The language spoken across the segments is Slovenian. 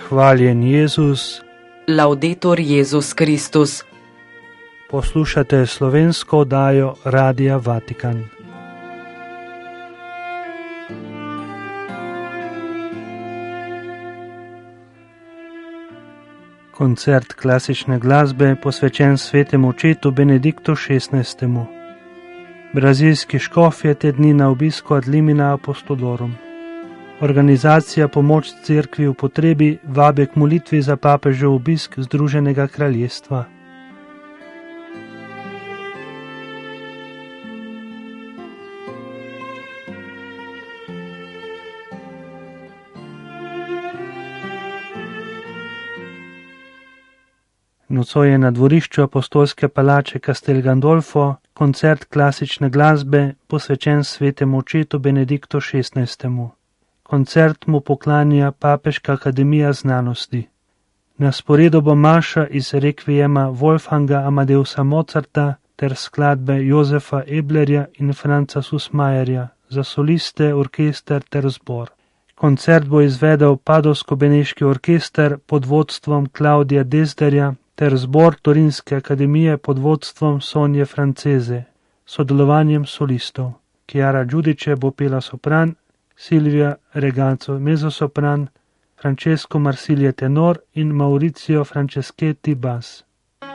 Hvaljen Jezus. Laudetur Jezus Kristus. Poslušate slovensko oddajo Radia Vatikan. Koncert klasične glasbe posvečen svetemu očetu Benediktu XVI. Brazilski škof je te dni na obisku ad limina apostolorum. Organizacija Pomoč cerkvi v potrebi vabi k molitvi za papežev obisk Združenega kraljestva. Nocoj je na dvorišču apostolske palače Castel Gandolfo koncert klasične glasbe posvečen svetemu očetu Benediktu XVI. Koncert mu poklanja Papeška akademija znanosti. Na sporedu bo maša iz rekviema Wolfganga Amadeusa Mozarta ter skladbe Jozefa Eblerja in Franca Susmajerja za soliste, orkester ter zbor. Koncert bo izvedel Padovsko-beneški orkester pod vodstvom Klaudija Dezderja ter zbor Torinske akademije pod vodstvom Sonje Franceze, sodelovanjem solistov. Chiara Giudice bo pela sopran, Silvia Reganzo mezzosopran, Francesco Marsilje tenor in Maurizio Franceschetti bas.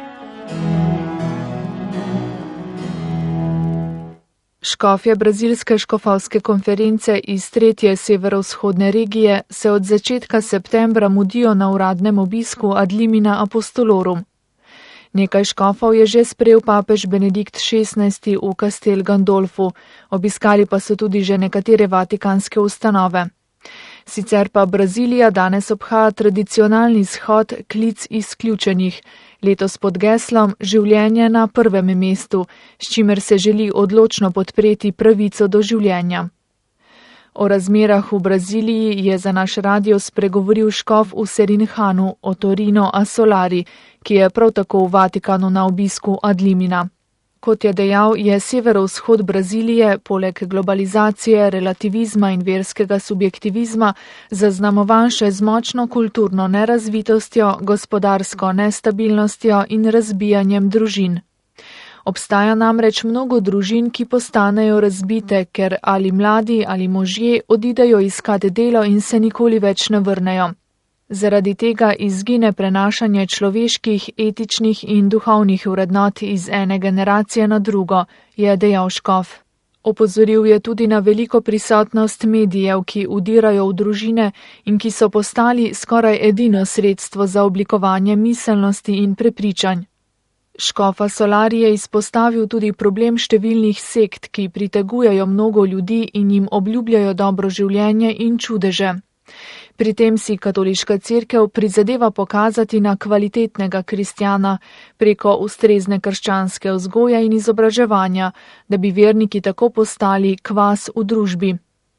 Škofje brazilske škofovske konference iz 3. severovzhodne regije se od začetka septembra mudijo na uradnem obisku ad limina apostolorum. Nekaj škofov je že sprejel papež Benedikt XVI. V Castel Gandolfu, obiskali pa so tudi že nekatere vatikanske ustanove. Sicer pa Brazilija danes obhaja tradicionalni shod Klic izključenih, letos pod geslom Življenje na prvem mestu, s čimer se želi odločno podpreti pravico do življenja. O razmerah v Braziliji je za naš radio spregovoril škof v Serinhanu o Torino Assolari, ki je prav tako v Vatikanu na obisku ad limina. Kot je dejal, je severovzhod Brazilije poleg globalizacije, relativizma in verskega subjektivizma zaznamovan še z močno kulturno nerazvitostjo, gospodarsko nestabilnostjo in razbijanjem družin. Obstaja namreč mnogo družin, ki postanejo razbite, ker ali mladi ali možje odidejo iskat delo in se nikoli več ne vrnejo. Zaradi tega izgine prenašanje človeških, etičnih in duhovnih vrednot iz ene generacije na drugo, je dejal škof. Opozoril je tudi na veliko prisotnost medijev, ki udirajo v družine in ki so postali skoraj edino sredstvo za oblikovanje miselnosti in prepričanj. Škof Assolari je izpostavil tudi problem številnih sekt, ki pritegujejo mnogo ljudi in jim obljubljajo dobro življenje in čudeže. Pri tem si katoliška cerkev prizadeva pokazati na kvalitetnega kristjana preko ustrezne krščanske vzgoje in izobraževanja, da bi verniki tako postali kvas v družbi.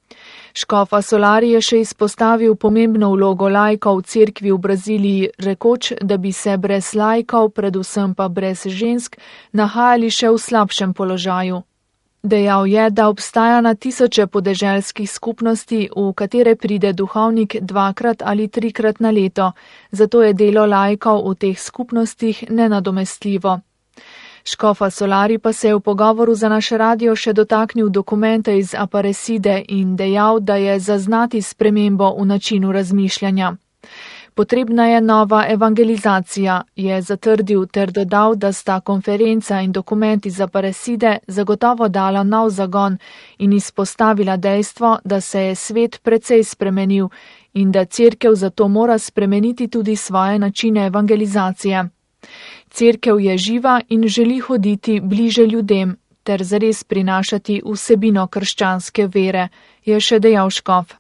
Škof Assolari je še izpostavil pomembno vlogo laikov v cerkvi v Braziliji, rekoč, da bi se brez laikov, predvsem pa brez žensk, nahajali še v slabšem položaju. Dejal je, da obstaja na tisoče podeželskih skupnosti, v katere pride duhovnik 2 ali 3 na leto, zato je delo laikov v teh skupnostih nenadomestljivo. Škof Assolari pa se je v pogovoru za naš radio še dotaknil dokumenta iz Aparecide in dejal, da je zaznati spremembo v načinu razmišljanja. Potrebna je nova evangelizacija, je zatrdil ter dodal, da sta konferenca in dokument iz Aparecide zagotovo dala nov zagon in izpostavila dejstvo, da se je svet precej spremenil in da cerkev zato mora spremeniti tudi svoje načine evangelizacije. Cerkev je živa in želi hoditi bliže ljudem ter zares prinašati vsebino krščanske vere, je še dejal škof.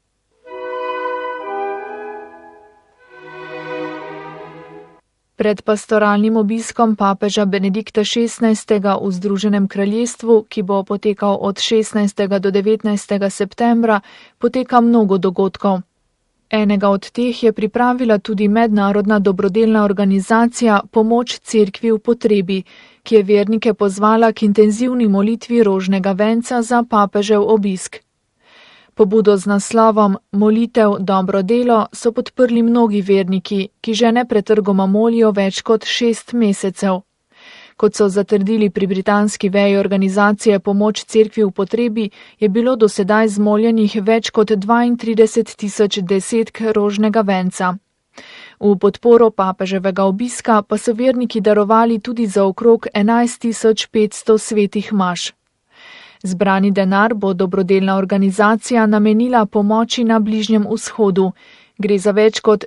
Pred pastoralnim obiskom papeža Benedikta XVI. V Združenem kraljestvu, ki bo potekal od 16. do 19. septembra, poteka mnogo dogodkov. Enega od teh je pripravila tudi mednarodna dobrodelna organizacija Pomoč cerkvi v potrebi, ki je vernike pozvala k intenzivni molitvi rožnega venca za papežev obisk. Pobudo z naslovom Molitev, dobro delo so podprli mnogi verniki, ki že nepretrgoma molijo več kot 6 mesecev. Kot so zatrdili pri britanski veji organizacije Pomoč cerkvi v potrebi, je bilo do sedaj zmoljenih več kot 32 000 desetk rožnega venca. V podporo papeževega obiska pa so verniki darovali tudi za okrog 11 500 svetih maš. Zbrani denar bo dobrodelna organizacija namenila pomoči na Bližnjem vzhodu. Gre za več kot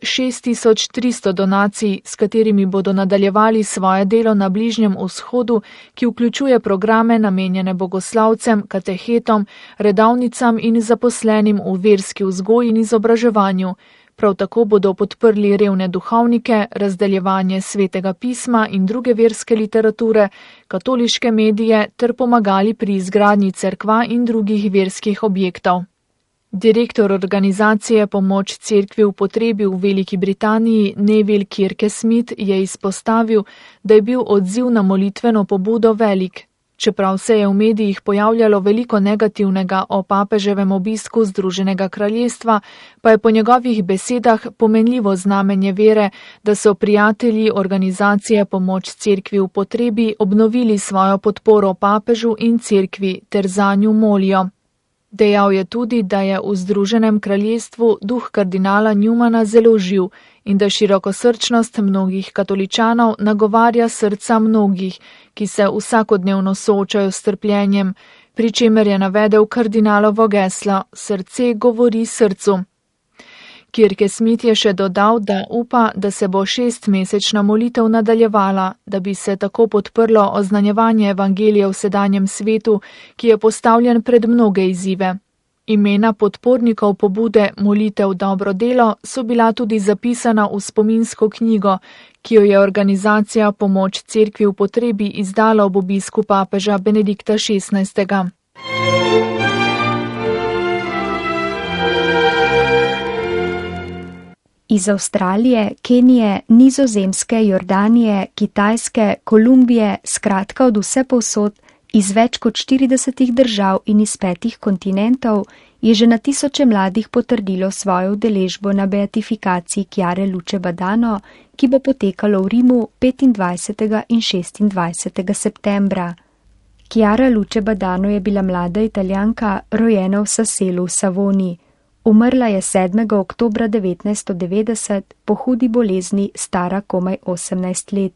6300 donacij, s katerimi bodo nadaljevali svoje delo na Bližnjem vzhodu, ki vključuje programe namenjene bogoslavcem, katehetom, redovnicam in zaposlenim v verski vzgoji in izobraževanju. Prav tako bodo podprli revne duhovnike, razdeljevanje svetega pisma in druge verske literature, katoliške medije ter pomagali pri izgradnji cerkva in drugih verskih objektov. Direktor organizacije Pomoč cerkvi v potrebi v Veliki Britaniji Neville Kirkesmith je izpostavil, da je bil odziv na molitveno pobudo velik. Čeprav se je v medijih pojavljalo veliko negativnega o papeževem obisku Združenega kraljestva, pa je po njegovih besedah pomenljivo znamenje vere, da so prijatelji organizacije Pomoč cerkvi v potrebi obnovili svojo podporo papežu in cerkvi ter zanju molijo. Dejal je tudi, da je v Združenem kraljestvu duh kardinala Newmana zelo živ in da širokosrčnost mnogih katoličanov nagovarja srca mnogih, ki se vsakodnevno soočajo s trpljenjem, pri čemer je navedel kardinalovo geslo: Srce govori srcu. Kirkesmith je še dodal, da upa, da se bo 6-mesečna molitev nadaljevala, da bi se tako podprlo oznanjevanje evangelija v sedanjem svetu, ki je postavljen pred mnoge izzive. Imena podpornikov pobude Molitev, dobro delo so bila tudi zapisana v spominsko knjigo, ki jo je organizacija Pomoč cerkvi v potrebi izdala ob obisku papeža Benedikta XVI. Iz Avstralije, Kenije, Nizozemske, Jordanije, Kitajske, Kolumbije, skratka od vse povsod, iz več kot 40 držav in iz 5 kontinentov, je že na tisoče mladih potrdilo svojo udeležbo na beatifikaciji Chiare Luce Badano, ki bo potekalo v Rimu 25. in 26. septembra. Chiara Luce Badano je bila mlada Italijanka, rojena v Sasselu v Savoni. Umrla je 7. oktobra 1990 po hudi bolezni, stara komaj 18 let.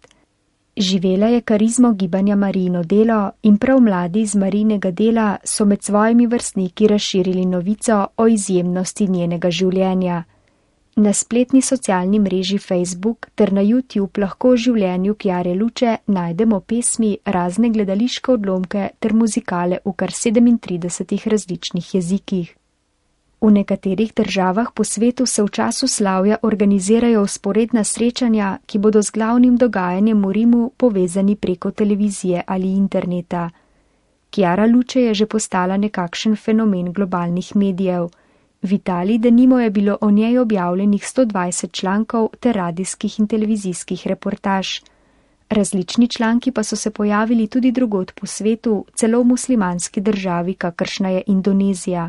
Živela je karizmo gibanja Marijino delo in prav mladi iz Marijinega dela so med svojimi vrstniki razširili novico o izjemnosti njenega življenja. Na spletni socialni mreži Facebook ter na YouTube lahko o življenju Chiare Luce najdemo pesmi, razne gledališke odlomke ter muzikale v kar 37 različnih jezikih. V nekaterih državah po svetu se v času slavja organizirajo vzporedna srečanja, ki bodo z glavnim dogajanjem v Rimu povezani preko televizije ali interneta. Chiara Luce je že postala nekakšen fenomen globalnih medijev. V Italiji denimo je bilo o njej objavljenih 120 člankov ter radijskih in televizijskih reportaž. Različni članki pa so se pojavili tudi drugod po svetu, celo v muslimanski državi, kakršna je Indonezija.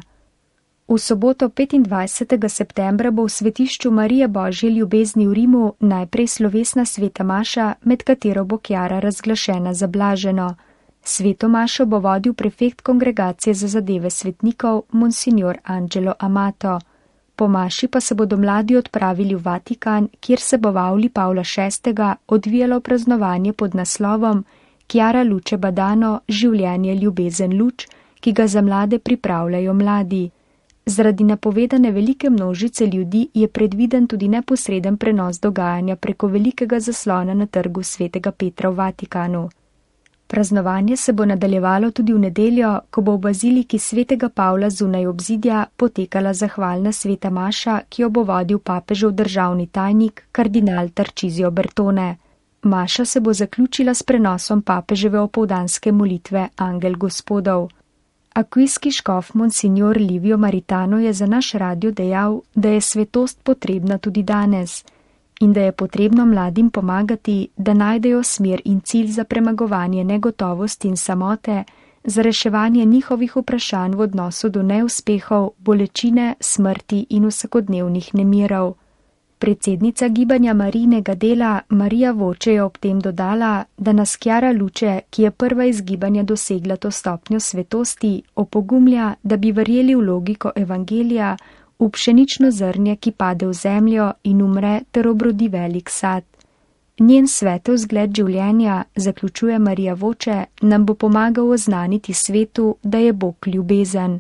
V soboto 25. septembra bo v svetišču Marije Božje ljubezni v Rimu najprej slovesna sveta maša, med katero bo Chiara razglašena za blaženo. Sveto mašo bo vodil prefekt kongregacije za zadeve svetnikov, monsignor Angelo Amato. Po maši pa se bodo mladi odpravili v Vatikan, kjer se bo v avli Pavla VI. Odvijalo praznovanje pod naslovom Chiara Luce Badano, življenje, ljubezen, luč, ki ga za mlade pripravljajo mladi. Zaradi napovedane velike množice ljudi je predviden tudi neposreden prenos dogajanja preko velikega zaslona na trgu svetega Petra v Vatikanu. Praznovanje se bo nadaljevalo tudi v nedeljo, ko bo v baziliki svetega Pavla zunaj obzidja potekala zahvalna sveta maša, ki jo bo vodil papežev državni tajnik, kardinal Tarcisio Bertone. Maša se bo zaključila s prenosom papeževe opoldanske molitve Angel Gospodov. Akvijski škof monsignor Livio Maritano je za naš radio dejal, da je svetost potrebna tudi danes in da je potrebno mladim pomagati, da najdejo smer in cilj za premagovanje negotovosti in samote, za reševanje njihovih vprašanj v odnosu do neuspehov, bolečine, smrti in vsakodnevnih nemirov. Predsednica gibanja Marijinega dela Marija Voče je ob tem dodala, da nas Chiara Luce, ki je prva iz gibanja dosegla to stopnjo svetosti, opogumlja, da bi verjeli v logiko evangelija, v pšenično zrnje, ki pade v zemljo in umre ter obrodi velik sad. Njen svetov zgled življenja, zaključuje Marija Voče, nam bo pomagal oznaniti svetu, da je Bog ljubezen.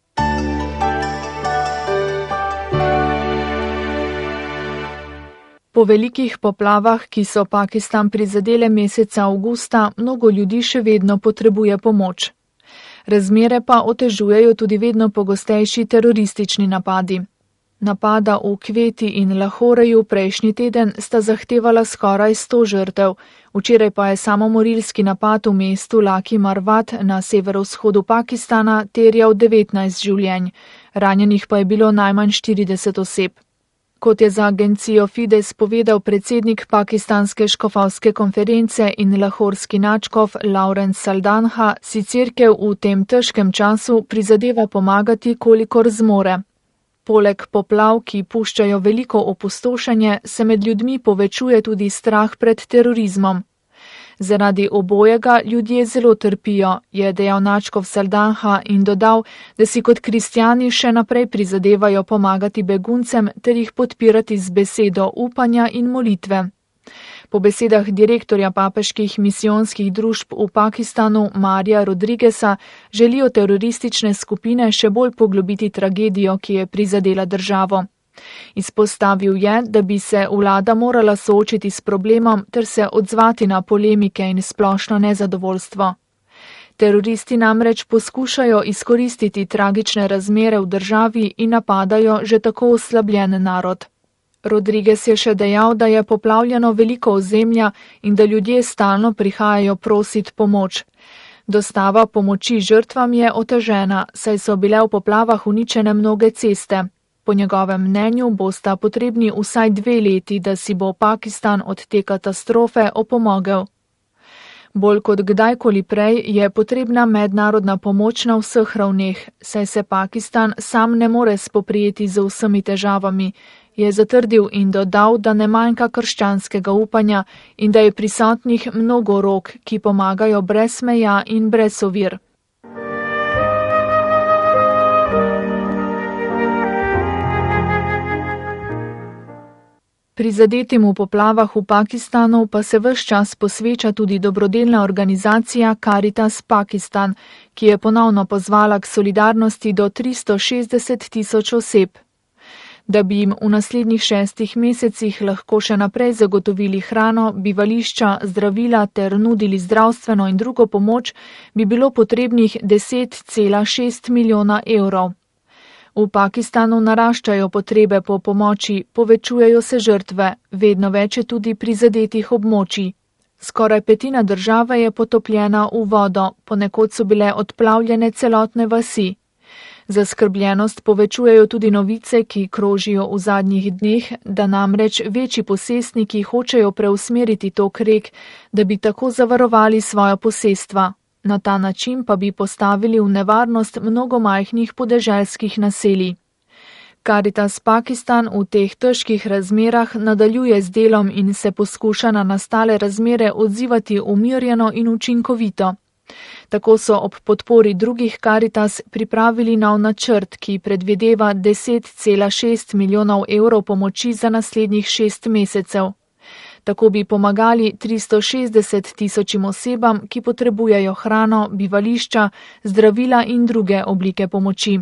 Po velikih poplavah, ki so Pakistan prizadele meseca avgusta, mnogo ljudi še vedno potrebuje pomoč. Razmere pa otežujejo tudi vedno pogostejši teroristični napadi. Napada v Kveti in Lahoreju prejšnji teden sta zahtevala skoraj 100 žrtev, včeraj pa je samomorilski napad v mestu Laki Marwat na severovzhodu Pakistana terjal 19 življenj, ranjenih pa je bilo najmanj 40 oseb. Kot je za agencijo Fides povedal predsednik pakistanske škofovske konference in lahorski nadškof Lawrence Saldanha, si cerkev v tem težkem času prizadeva pomagati, kolikor zmore. Poleg poplav, ki puščajo veliko opustošenje, se med ljudmi povečuje tudi strah pred terorizmom. Zaradi obojega ljudje zelo trpijo, je dejal nadškof Saldanha in dodal, da si kot kristjani še naprej prizadevajo pomagati beguncem ter jih podpirati z besedo upanja in molitve. Po besedah direktorja papeških misijonskih družb v Pakistanu Marija Rodriguesa želijo teroristične skupine še bolj poglobiti tragedijo, ki je prizadela državo. Izpostavil je, da bi se vlada morala soočiti s problemom ter se odzvati na polemike in splošno nezadovoljstvo. Teroristi namreč poskušajo izkoristiti tragične razmere v državi in napadajo že tako oslabljen narod. Rodrigues je še dejal, da je poplavljeno veliko ozemlja in da ljudje stalno prihajajo prosit pomoč. Dostava pomoči žrtvam je otežena, saj so bile v poplavah uničene mnoge ceste. Po njegovem mnenju bosta potrebni vsaj 2 leti, da si bo Pakistan od te katastrofe opomogel. Bolj kot kdajkoli prej je potrebna mednarodna pomoč na vseh ravneh, saj se Pakistan sam ne more spoprijeti z vsemi težavami, je zatrdil in dodal, da ne manjka krščanskega upanja in da je prisotnih mnogo rok, ki pomagajo brez meja in brez ovir. Prizadetim v poplavah v Pakistanu pa se ves čas posveča tudi dobrodelna organizacija Caritas Pakistan, ki je ponovno pozvala k solidarnosti do 360 tisoč oseb. Da bi jim v naslednjih 6 mesecih lahko še naprej zagotovili hrano, bivališča, zdravila ter nudili zdravstveno in drugo pomoč, bi bilo potrebnih 10,6 milijona evrov. V Pakistanu naraščajo potrebe po pomoči, povečujejo se žrtve, vedno več je tudi prizadetih območij. Skoraj 1/5 države je potopljena v vodo, ponekod so bile odplavljene celotne vasi. Zaskrbljenost povečujejo tudi novice, ki krožijo v zadnjih dneh, da namreč večji posestniki hočejo preusmeriti tok rek, da bi tako zavarovali svoja posestva. Na ta način pa bi postavili v nevarnost mnogo majhnih podeželskih naselij. Caritas Pakistan v teh težkih razmerah nadaljuje z delom in se poskuša na nastale razmere odzivati umirjeno in učinkovito. Tako so ob podpori drugih Caritas pripravili nov načrt, ki predvideva 10,6 milijonov evrov pomoči za naslednjih 6 mesecev. Tako bi pomagali 360 tisočim osebam, ki potrebujejo hrano, bivališča, zdravila in druge oblike pomoči.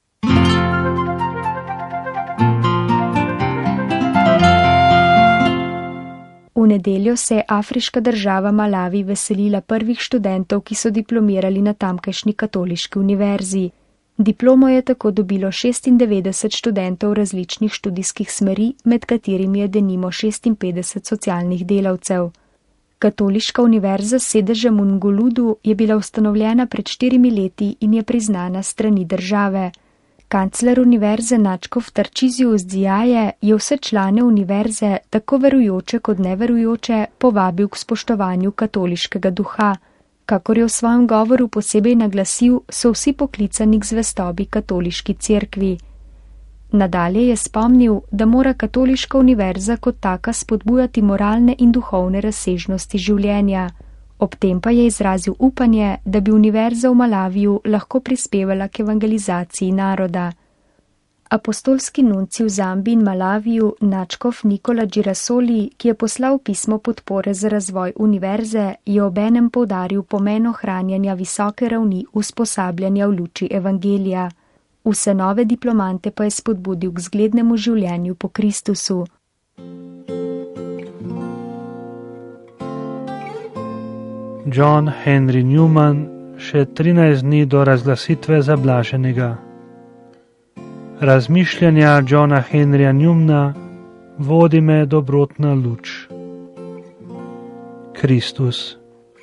V nedeljo se je afriška država Malavi veselila prvih študentov, ki so diplomirali na tamkajšnji katoliški univerzi. Diplomo je tako dobilo 96 študentov različnih študijskih smeri, med katerimi je denimo 56 socialnih delavcev. Katoliška univerza s sedežem v Nguludu je bila ustanovljena pred 4 leti in je priznana strani države. Kancler univerze nadškof Tarčizius Dziaje je vse člane univerze, tako verujoče kot neverujoče, povabil k spoštovanju katoliškega duha. Kakor je v svojem govoru posebej naglasil, so vsi poklicani k zvestobi katoliški cerkvi. Nadalje je spomnil, da mora katoliška univerza kot taka spodbujati moralne in duhovne razsežnosti življenja. Ob tem pa je izrazil upanje, da bi univerza v Malaviju lahko prispevala k evangelizaciji naroda. Apostolski nunci v Zambiji in Malaviju, nadškof Nikola Girasoli, ki je poslal pismo podpore za razvoj univerze, je obenem poudaril pomen ohranjanja visoke ravni usposabljanja v luči evangelija. Vse nove diplomante pa je spodbudil k zglednemu življenju po Kristusu. John Henry Newman, še 13 dni do razglasitve za blaženega. Razmišljanja Johna Henryja Newmana vodi me dobrotna luč. Kristus.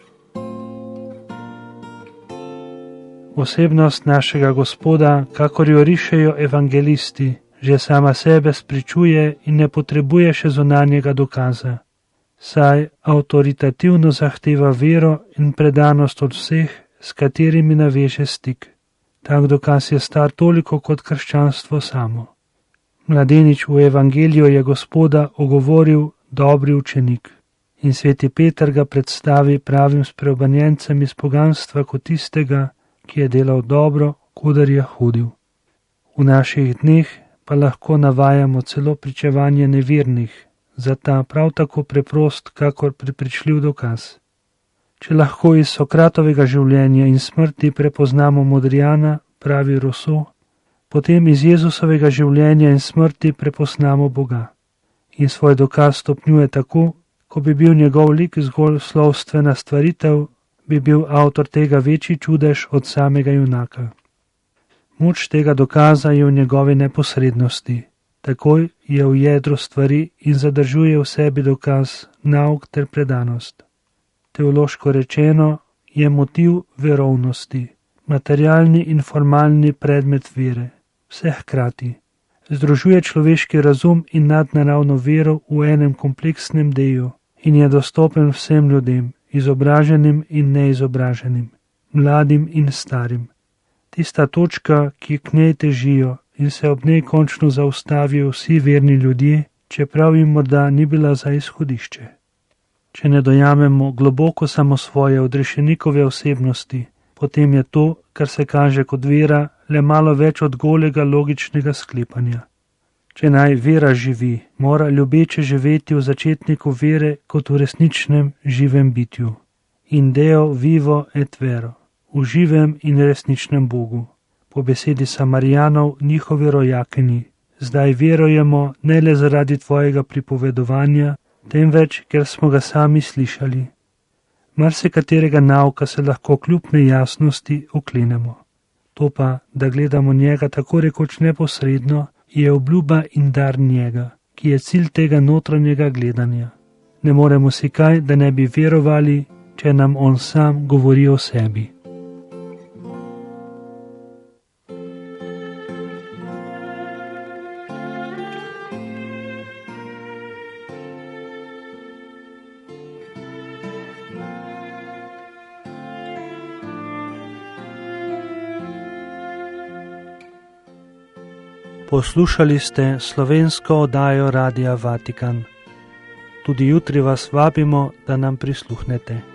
Osebnost našega Gospoda, kakor jo rišejo evangelisti, že sama sebe spričuje in ne potrebuje še zunanjega dokaza, saj avtoritativno zahteva vero in predanost od vseh, s katerimi naveže stik. Tak dokaz je star toliko kot krščanstvo samo. Mladenič v evangeliju je Gospoda ogovoril dobri učenik in sveti Peter ga predstavi pravim spreobrnjencem iz poganstva kot tistega, ki je delal dobro, kodar je hodil. V naših dneh pa lahko navajamo celo pričevanje nevernih, za ta prav tako preprost, kakor prepričljiv dokaz. Če lahko iz Sokratovega življenja in smrti prepoznamo Modrijana, pravi Rousseau, potem iz Jezusovega življenja in smrti prepoznamo Boga. In svoj dokaz stopnjuje tako, ko bi bil njegov lik zgolj slovstvena stvaritev, bi bil avtor tega večji čudež od samega junaka. Moč tega dokaza je v njegovi neposrednosti. Takoj je v jedru stvari in zadržuje v sebi dokaz, nauk ter predanost. Teološko rečeno je motiv verovnosti, materialni in formalni predmet vere, vse hkrati. Združuje človeški razum in nadnaravno vero v enem kompleksnem deju in je dostopen vsem ljudem, izobraženim in neizobraženim, mladim in starim. Tista točka, ki k njej težijo in se ob njej končno zaustavijo vsi verni ljudje, čeprav jim morda ni bila za izhodišče. Če ne dojamemo globoko samosvoje odrešenikove osebnosti, potem je to, kar se kaže kot vera, le malo več od golega logičnega sklepanja. Če naj vera živi, mora ljubeče živeti v začetniku vere kot v resničnem živem bitju. In deo vivo et vero, v živem in resničnem Bogu. Po besedi Samarijanov, njihovi rojakini, zdaj verujemo ne le zaradi tvojega pripovedovanja, temveč, ker smo ga sami slišali. Marsikaterega nauka se lahko kljub nejasnosti oklenemo. To pa, da gledamo njega tako rekoč neposredno, je obljuba in dar njega, ki je cilj tega notranjega gledanja. Ne moremo si kaj, da ne bi verovali, če nam on sam govori o sebi. Poslušali ste slovensko oddajo Radia Vatikan. Tudi jutri vas vabimo, da nam prisluhnete.